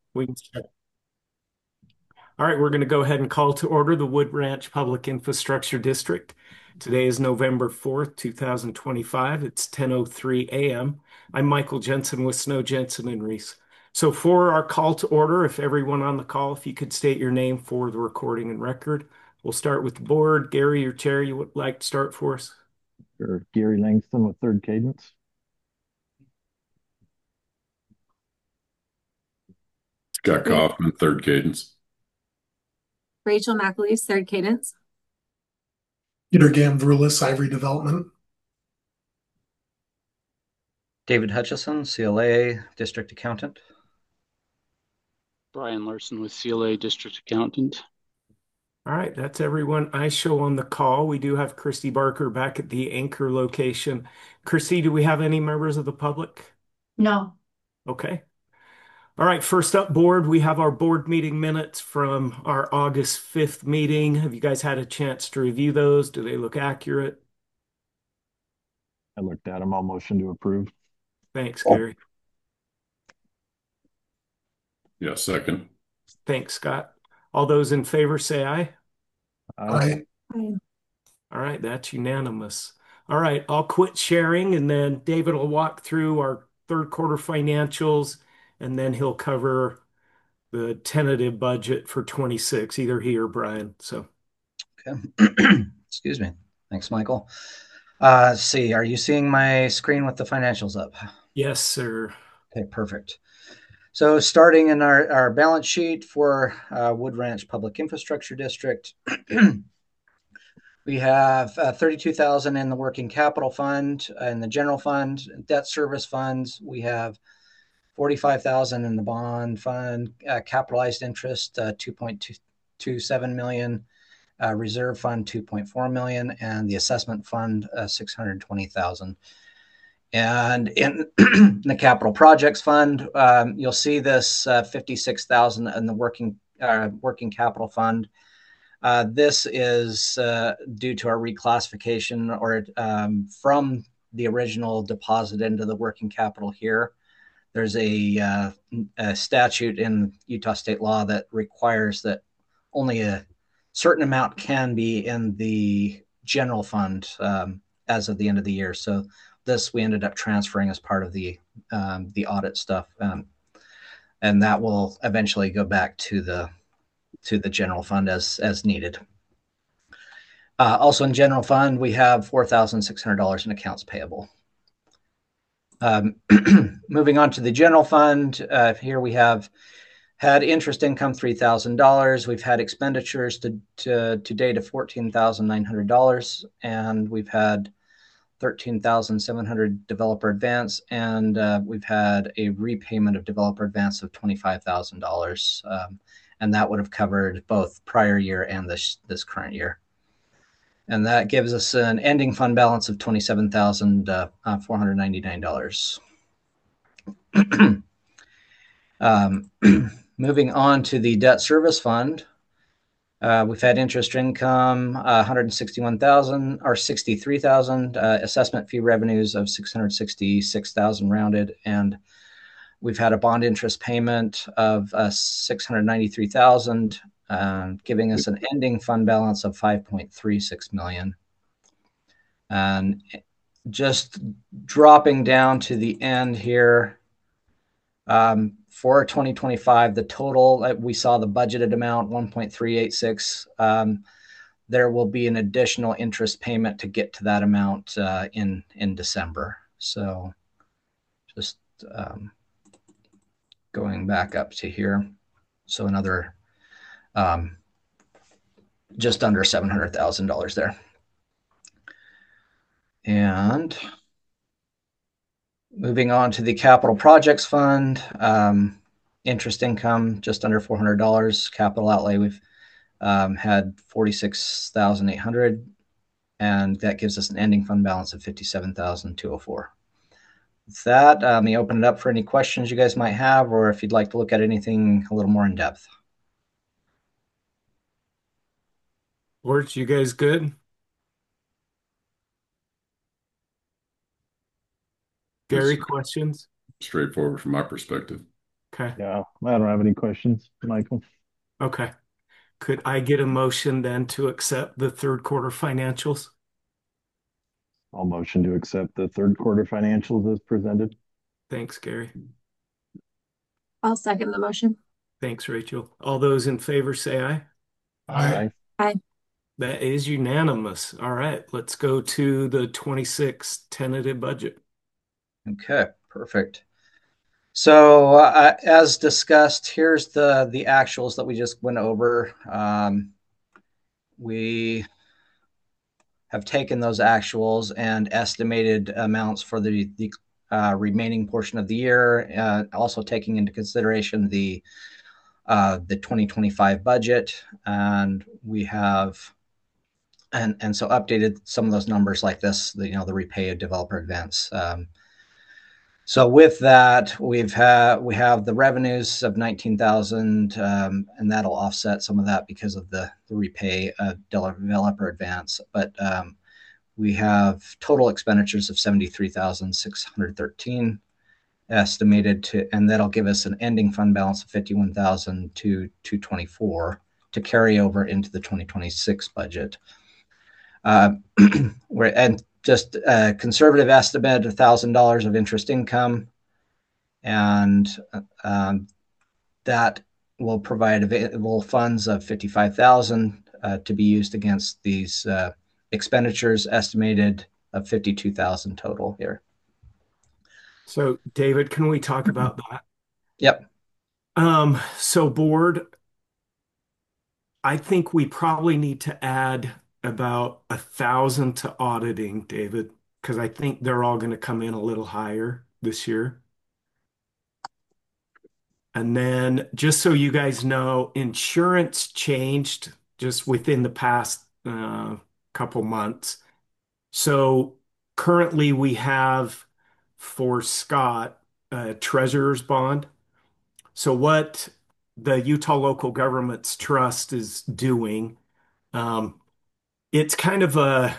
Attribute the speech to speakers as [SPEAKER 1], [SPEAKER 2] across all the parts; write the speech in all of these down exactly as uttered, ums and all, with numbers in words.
[SPEAKER 1] We can start. All right, we're going to go ahead and call to order the Wood Ranch Public Infrastructure District. Today is November fourth, two thousand twenty-five. It's ten oh three a m. I'm Michael Jensen with Snow Jensen and Reese. So for our call to order, if everyone on the call, if you could state your name for the recording and record. We'll start with the board. Gary or Chair, you would like to start for us?
[SPEAKER 2] Or Gary Langston with Third Cadence.
[SPEAKER 3] Scott
[SPEAKER 4] Great.
[SPEAKER 3] Kaufman, third cadence.
[SPEAKER 4] Rachel McAleese, third cadence.
[SPEAKER 5] Peter Gamvroulis, Ivory Development.
[SPEAKER 6] David Hutchison, C L A, District Accountant.
[SPEAKER 7] Brian Larson with C L A District Accountant.
[SPEAKER 1] All right, that's everyone I show on the call. We do have Christy Barker back at the anchor location. Christy, do we have any members of the public?
[SPEAKER 8] No.
[SPEAKER 1] Okay. All right, first up, board, we have our board meeting minutes from our August fifth meeting. Have you guys had a chance to review those? Do they look accurate?
[SPEAKER 2] I looked at them. I'll motion to approve.
[SPEAKER 1] Thanks, Gary.
[SPEAKER 3] Yeah, second.
[SPEAKER 1] Thanks, Scott. All those in favor say aye.
[SPEAKER 2] Aye.
[SPEAKER 5] Aye.
[SPEAKER 1] All right, that's unanimous. All right, I'll quit sharing and then David will walk through our third quarter financials and then he'll cover the tentative budget for twenty-six, either he or Brian. So,
[SPEAKER 6] Okay. Excuse me. Thanks, Michael. Uh, let's see. Are you seeing my screen with the financials up?
[SPEAKER 1] yes, sir.
[SPEAKER 6] Okay, perfect. So starting in our, our balance sheet for uh, Wood Ranch Public Infrastructure District, we have uh, thirty-two thousand in the working capital fund, in the general fund, debt service funds. We have forty-five thousand in the bond fund, uh, capitalized interest, uh, two point two seven million, uh, reserve fund, two point four million, and the assessment fund, uh, six hundred twenty thousand. And in the capital projects fund, um, you'll see this uh, fifty-six thousand in the working uh, working capital fund. Uh, this is uh, due to our reclassification or um, from the original deposit into the working capital here. There's a, uh, a statute in Utah state law that requires that only a certain amount can be in the general fund um, as of the end of the year. So this we ended up transferring as part of the um, the audit stuff, um, and that will eventually go back to the to the general fund as as needed. Uh, also in general fund, we have four thousand six hundred dollars in accounts payable. Um, moving on to the general fund, uh, here we have had interest income three thousand dollars. We've had expenditures to, to, to date of fourteen thousand nine hundred dollars, and we've had thirteen thousand seven hundred dollars developer advance, and uh, we've had a repayment of developer advance of twenty-five thousand dollars, um, and that would have covered both prior year and this, this current year. And that gives us an ending fund balance of twenty-seven thousand four hundred ninety-nine dollars. um, moving on to the debt service fund, uh, we've had interest income uh, one hundred sixty-one thousand dollars or sixty-three thousand dollars, uh, assessment fee revenues of six hundred sixty-six thousand dollars rounded, and we've had a bond interest payment of uh, six hundred ninety-three thousand dollars. Uh, giving us an ending fund balance of five point three six million. And just dropping down to the end here, um, for twenty twenty-five, the total, uh, we saw the budgeted amount, one point three eight six. Um, there will be an additional interest payment to get to that amount uh, in, in December. So just um, going back up to here. So another Um, just under seven hundred thousand dollars there. And moving on to the capital projects fund, um, interest income just under four hundred dollars. Capital outlay, we've um, had forty-six thousand eight hundred dollars, and that gives us an ending fund balance of fifty-seven thousand two hundred four dollars. With that, um, let me open it up for any questions you guys might have, or if you'd like to look at anything a little more in depth.
[SPEAKER 1] Words, you guys good? Gary,
[SPEAKER 3] It's
[SPEAKER 1] questions?
[SPEAKER 3] straightforward from my perspective.
[SPEAKER 1] Okay.
[SPEAKER 2] Yeah, I don't have any questions, Michael.
[SPEAKER 1] Okay. Could I get a motion then to accept the third quarter financials?
[SPEAKER 2] I'll motion to accept the third quarter financials as presented.
[SPEAKER 1] Thanks, Gary.
[SPEAKER 4] I'll second the motion.
[SPEAKER 1] Thanks, Rachel. All those in favor say aye.
[SPEAKER 5] Aye.
[SPEAKER 4] Aye.
[SPEAKER 1] That is unanimous. All right, let's go to the twenty-six tentative budget.
[SPEAKER 6] Okay, perfect. So uh, as discussed, here's the the actuals that we just went over. Um, we have taken those actuals and estimated amounts for the the uh, remaining portion of the year, uh, also taking into consideration the uh, the twenty twenty-five budget, and we have and and so updated some of those numbers like this, the, you know, the repay of developer advance. Um, So with that, we've had we have the revenues of nineteen thousand, um, and that'll offset some of that because of the, the repay of developer advance. But um, we have total expenditures of seventy-three thousand six hundred thirteen estimated to, and that'll give us an ending fund balance of fifty-one thousand two hundred twenty-four to carry over into the twenty twenty-six budget. Uh, where and just a conservative estimate, one thousand dollars of interest income, and um, that will provide available funds of fifty-five thousand dollars uh, to be used against these uh, expenditures, estimated of fifty-two thousand dollars total here.
[SPEAKER 1] So, David, can we talk about that?
[SPEAKER 6] Yep.
[SPEAKER 1] Um, so board, I think we probably need to add about a thousand to auditing, David, because I think they're all going to come in a little higher this year. And then just so you guys know, insurance changed just within the past uh, couple months. So currently we have for Scott a treasurer's bond. So what the Utah Local Governments Trust is doing, um, it's kind of a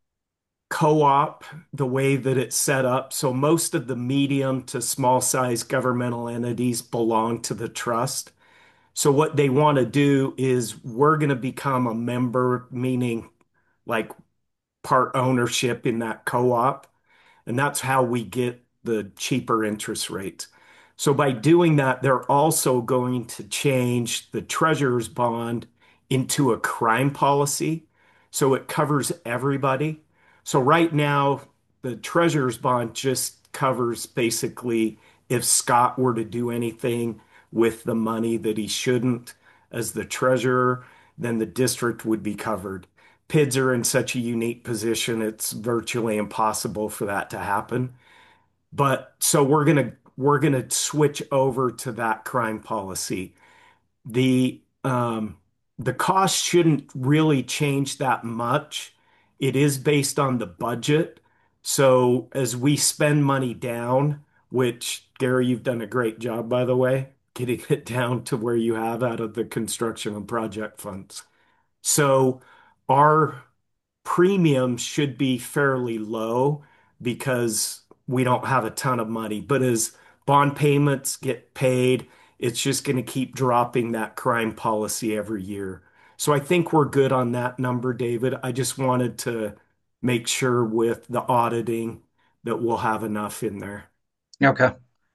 [SPEAKER 1] co-op the way that it's set up. So most of the medium to small size governmental entities belong to the trust. So what they want to do is we're going to become a member, meaning like part ownership in that co-op. And that's how we get the cheaper interest rates. So by doing that, they're also going to change the treasurer's bond into a crime policy. So it covers everybody. So right now, the treasurer's bond just covers basically if Scott were to do anything with the money that he shouldn't as the treasurer, then the district would be covered. P I Ds are in such a unique position, it's virtually impossible for that to happen. But so we're gonna we're gonna switch over to that crime policy. The um, the cost shouldn't really change that much. It is based on the budget. So as we spend money down, which Gary, you've done a great job, by the way, getting it down to where you have out of the construction and project funds. So our premium should be fairly low because we don't have a ton of money. But as bond payments get paid, it's just going to keep dropping that crime policy every year. So I think we're good on that number, David. I just wanted to make sure with the auditing that we'll have enough in there.
[SPEAKER 6] Okay.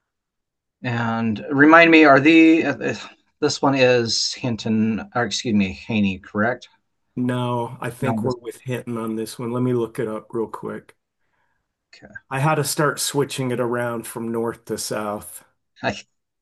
[SPEAKER 6] And remind me, are the uh, this one is Hinton, or excuse me, Haney, correct?
[SPEAKER 1] No, I think
[SPEAKER 6] No,
[SPEAKER 1] we're
[SPEAKER 6] this-
[SPEAKER 1] with Hinton on this one. Let me look it up real quick.
[SPEAKER 6] Okay.
[SPEAKER 1] I had to start switching it around from north to south.
[SPEAKER 6] I,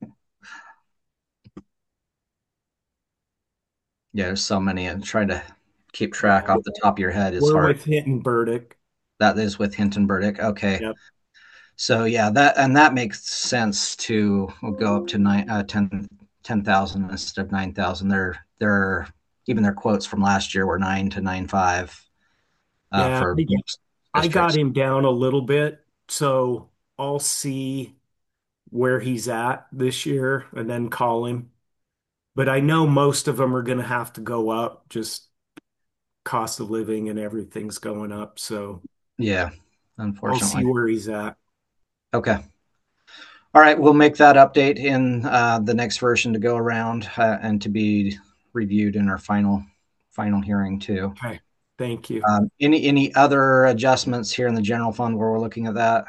[SPEAKER 6] yeah, there's so many, and trying to keep track off the top of your head is
[SPEAKER 1] We're
[SPEAKER 6] hard.
[SPEAKER 1] with Hinton Burdick.
[SPEAKER 6] That is with Hinton Burdick. Okay.
[SPEAKER 1] Yep.
[SPEAKER 6] So yeah, that and that makes sense to go up to nine, uh, ten, ten thousand instead of nine thousand. Their their even their quotes from last year were nine to nine five uh,
[SPEAKER 1] Yeah,
[SPEAKER 6] for
[SPEAKER 1] I
[SPEAKER 6] most
[SPEAKER 1] I got
[SPEAKER 6] districts.
[SPEAKER 1] him down a little bit, so I'll see where he's at this year and then call him. But I know most of them are going to have to go up, just cost of living and everything's going up. So
[SPEAKER 6] Yeah,
[SPEAKER 1] I'll see
[SPEAKER 6] unfortunately.
[SPEAKER 1] where he's at.
[SPEAKER 6] Okay. All right, we'll make that update in uh, the next version to go around uh, and to be reviewed in our final final hearing too.
[SPEAKER 1] Okay, thank you.
[SPEAKER 6] Um, any any other adjustments here in the general fund where we're looking at that?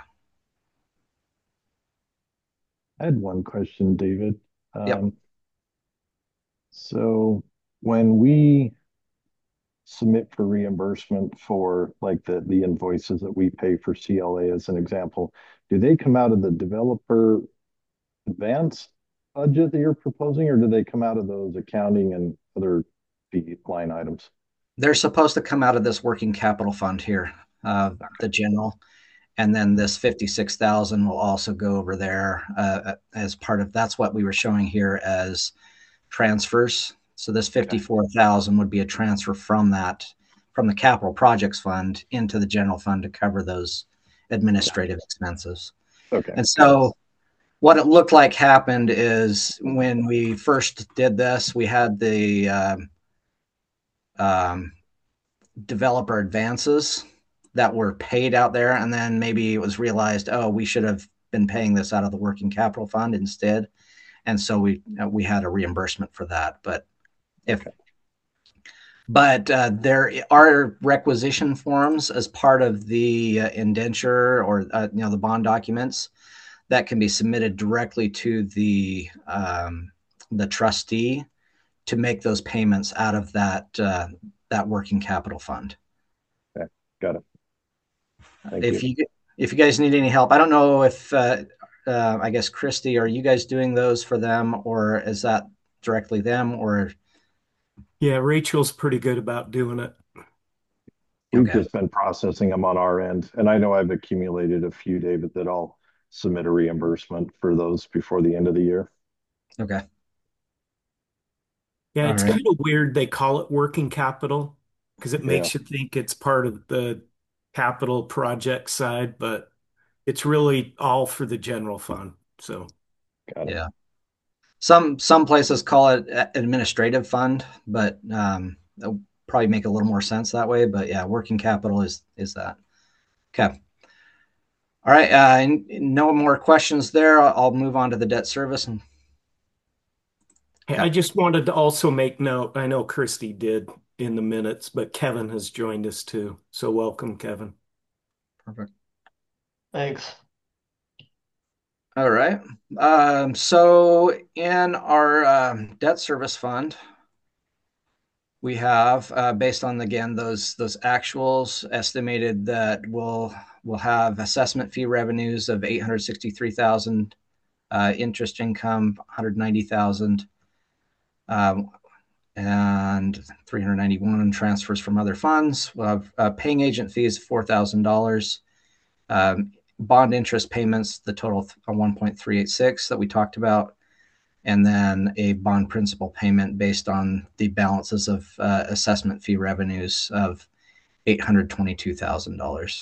[SPEAKER 2] I had one question, David.
[SPEAKER 6] Yep.
[SPEAKER 2] Um, so when we submit for reimbursement for like the, the invoices that we pay for C L A as an example, do they come out of the developer advance budget that you're proposing, or do they come out of those accounting and other fee line items?
[SPEAKER 6] They're supposed to come out of this working capital fund here, uh, the general. And then this fifty-six thousand will also go over there uh, as part of, that's what we were showing here as transfers. So this fifty-four thousand would be a transfer from that, from the capital projects fund into the general fund to cover those administrative expenses.
[SPEAKER 2] Okay.
[SPEAKER 6] And so what it looked like happened is when we first did this, we had the um, um, developer advances that were paid out there, and then maybe it was realized, oh, we should have been paying this out of the working capital fund instead, and so we uh, we had a reimbursement for that. But if okay. but uh, there are requisition forms as part of the uh, indenture or uh, you know the bond documents that can be submitted directly to the um, the trustee to make those payments out of that uh, that working capital fund.
[SPEAKER 2] Okay, got it. Thank
[SPEAKER 6] if
[SPEAKER 2] you.
[SPEAKER 6] you if you guys need any help, I don't know if uh, uh, I guess Christy, are you guys doing those for them, or is that directly them? Or
[SPEAKER 1] yeah, Rachel's pretty good about doing it.
[SPEAKER 2] We've
[SPEAKER 6] okay.
[SPEAKER 2] just been processing them on our end, and I know I've accumulated a few, David, that I'll submit a reimbursement for those before the end of the year.
[SPEAKER 6] Okay.
[SPEAKER 1] Yeah,
[SPEAKER 6] All
[SPEAKER 1] it's
[SPEAKER 6] right.
[SPEAKER 1] kind of weird they call it working capital because it makes
[SPEAKER 2] Yeah.
[SPEAKER 1] you think it's part of the capital project side, but it's really all for the general fund. So,
[SPEAKER 2] Got it.
[SPEAKER 6] Yeah. Some some places call it administrative fund, but um, it'll probably make a little more sense that way. But yeah, working capital is is that. Okay. All right. Uh, no more questions there. I'll, I'll move on to the debt service. And
[SPEAKER 1] hey,
[SPEAKER 6] okay.
[SPEAKER 1] I just wanted to also make note. I know Christy did in the minutes, but Kevin has joined us too. So welcome, Kevin.
[SPEAKER 6] Perfect.
[SPEAKER 8] Thanks.
[SPEAKER 6] All right. Um, so in our um, debt service fund, we have, uh, based on again those those actuals, estimated that we'll we'll have assessment fee revenues of eight hundred sixty-three thousand, uh, interest income one hundred ninety thousand, um, and three hundred ninety-one transfers from other funds. We'll have uh, paying agent fees four thousand dollars. Um, bond interest payments, the total of one point three eight six that we talked about, and then a bond principal payment based on the balances of uh, assessment fee revenues of eight hundred twenty-two thousand dollars.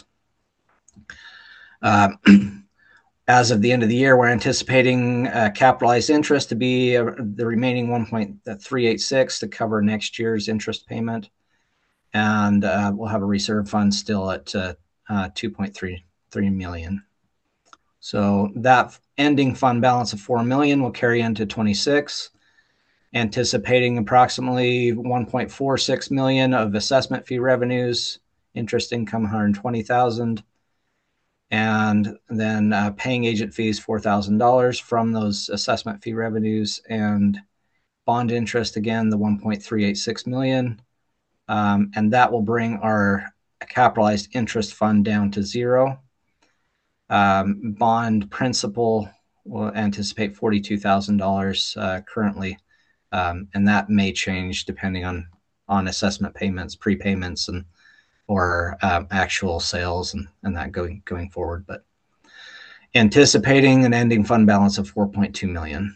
[SPEAKER 6] Uh, as of the end of the year, we're anticipating uh, capitalized interest to be uh, the remaining one point three eight six to cover next year's interest payment. And uh, we'll have a reserve fund still at uh, uh, two point three three million. So that ending fund balance of four million will carry into twenty-six, anticipating approximately one point four six million of assessment fee revenues, interest income one hundred twenty thousand, and then uh, paying agent fees four thousand dollars from those assessment fee revenues, and bond interest again the one point three eight six million, um, and that will bring our capitalized interest fund down to zero. Um, bond principal will anticipate forty-two thousand dollars uh, currently, um, and that may change depending on on assessment payments, prepayments, and or um, actual sales and, and that going going forward. But anticipating an ending fund balance of four point two million.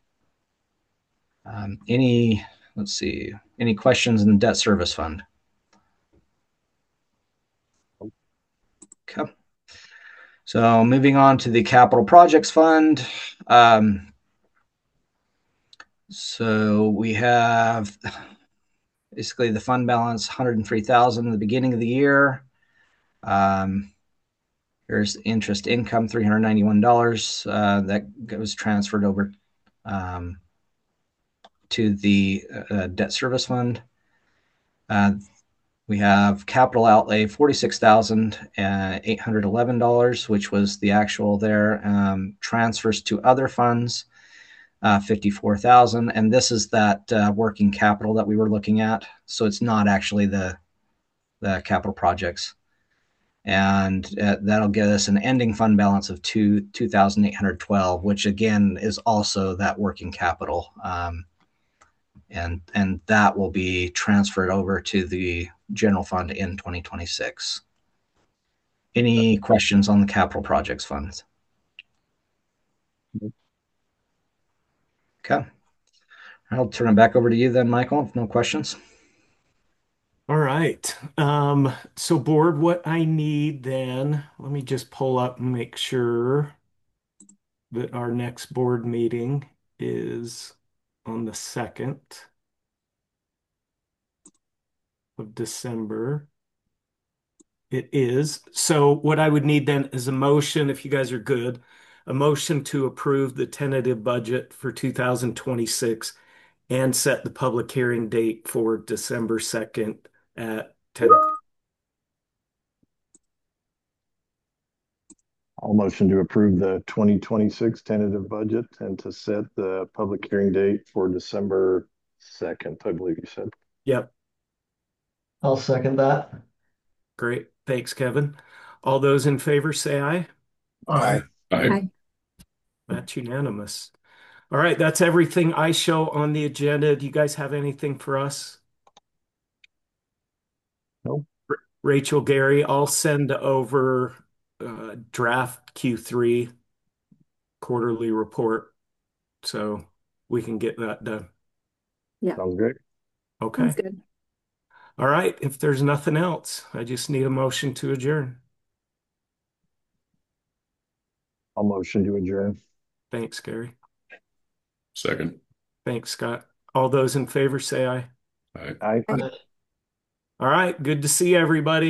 [SPEAKER 6] Um, any let's see, any questions in the debt service fund? Okay. So moving on to the capital projects fund. Um, so we have basically the fund balance one hundred three thousand at the beginning of the year. Um, There's interest income, three hundred ninety-one dollars uh, that was transferred over um, to the uh, debt service fund. Uh, we have capital outlay, forty-six thousand eight hundred eleven dollars, which was the actual there. Um, transfers to other funds, uh, fifty-four thousand dollars. And this is that uh, working capital that we were looking at. So it's not actually the, the capital projects. And uh, that'll get us an ending fund balance of two two thousand eight hundred twelve, which again is also that working capital, um, and and that will be transferred over to the general fund in twenty twenty-six. Any questions on the capital projects funds? Okay, I'll turn it back over to you then, Michael. If no questions.
[SPEAKER 1] All right. Um, so board, what I need then, let me just pull up and make sure that our next board meeting is on the second of December. It is. So what I would need then is a motion, if you guys are good, a motion to approve the tentative budget for two thousand twenty-six and set the public hearing date for December second at ten.
[SPEAKER 2] I'll motion to approve the twenty twenty-six tentative budget and to set the public hearing date for December second, I believe you said.
[SPEAKER 1] Yep.
[SPEAKER 8] I'll second that.
[SPEAKER 1] Great. Thanks, Kevin. All those in favor say aye.
[SPEAKER 5] Aye.
[SPEAKER 3] Aye.
[SPEAKER 4] Aye.
[SPEAKER 1] That's unanimous. All right, that's everything I show on the agenda. Do you guys have anything for us?
[SPEAKER 2] Nope.
[SPEAKER 1] Rachel, Gary, I'll send over uh, draft Q three quarterly report so we can get that done.
[SPEAKER 2] Sounds great.
[SPEAKER 1] Okay.
[SPEAKER 4] Sounds good.
[SPEAKER 1] All right. If there's nothing else, I just need a motion to adjourn.
[SPEAKER 2] I'll motion to adjourn.
[SPEAKER 1] Thanks, Gary.
[SPEAKER 3] Second.
[SPEAKER 1] Thanks, Scott. All those in favor say aye.
[SPEAKER 3] Aye.
[SPEAKER 2] Aye.
[SPEAKER 4] Aye.
[SPEAKER 1] All right. Good to see everybody.